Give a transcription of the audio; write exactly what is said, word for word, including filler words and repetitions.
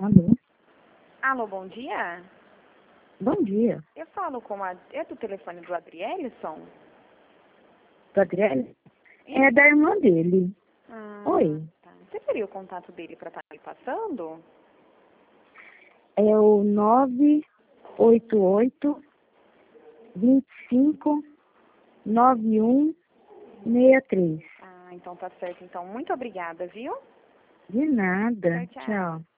Alô? Alô, bom dia? Bom dia. Eu falo com a... É do telefone do Adrielson? Do Adriele? É da irmã dele. Ah, Oi. tá. Você teria o contato dele para estar me passando? É o nove oito oito, dois cinco, nove um seis três. Ah, então tá certo. Então, muito obrigada, viu? De nada. Tchau, tchau. Tchau.